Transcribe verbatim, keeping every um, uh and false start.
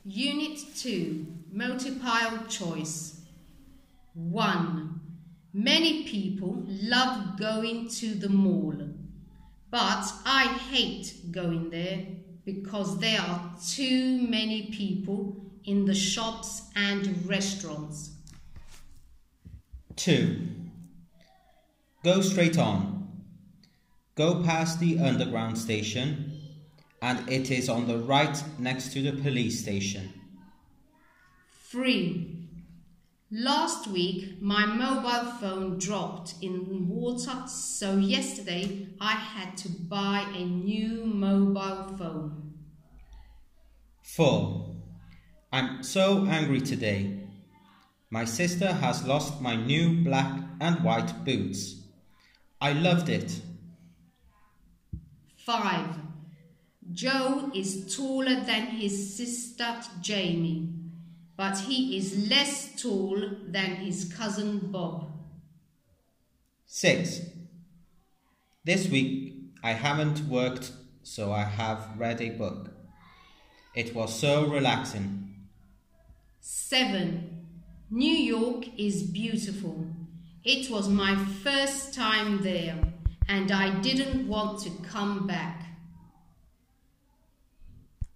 Unit two, Multiple Choice. one. Many people love going to the mall, but I hate going there because there are too many people in the shops and restaurants. two. Go straight on. Go past the underground station, and it is on the right next to the police station. three. Last week my mobile phone dropped in water, so yesterday I had to buy a new mobile phone. four. I'm so angry today. My sister has lost my new black and white boots. I loved it. five. Joe is taller than his sister Jamie, but he is less tall than his cousin Bob. six. This week I haven't worked, so I have read a book. It was so relaxing. seven. New York is beautiful. It was my first time there, and I didn't want to come back.